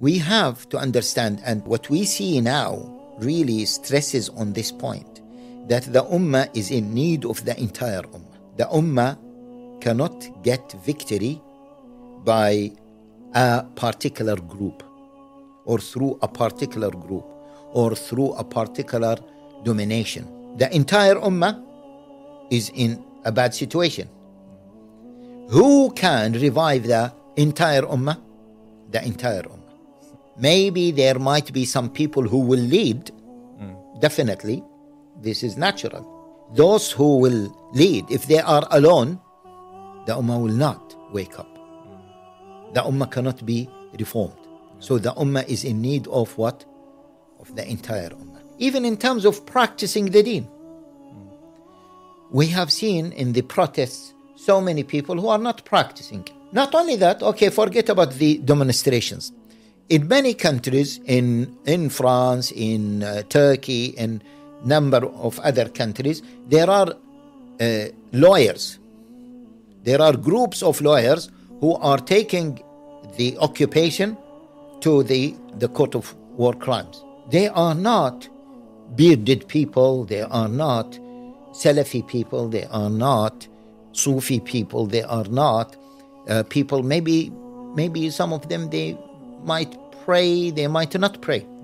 we have to understand, and what we see now really stresses on this point, that the Ummah is in need of the entire Ummah. The Ummah cannot get victory by a particular group, or through a particular group, or through a particular domination. The entire Ummah is in a bad situation. Who can revive the entire Ummah? The entire Ummah. Maybe there might be some people who will lead. Definitely, this is natural. Those who will lead, if they are alone, the Ummah will not wake up. The Ummah cannot be reformed. So the Ummah is in need of what? Of the entire Ummah. Even in terms of practicing the deen. We have seen in the protests so many people who are not practicing. Not only that, okay, forget about the demonstrations. In many countries, in France, in Turkey, in number of other countries, there are lawyers. There are groups of lawyers who are taking the occupation to the Court of War Crimes. They are not bearded people, they are not Salafi people, they are not Sufi people, they are not people, maybe some of them, they might pray, they might not pray.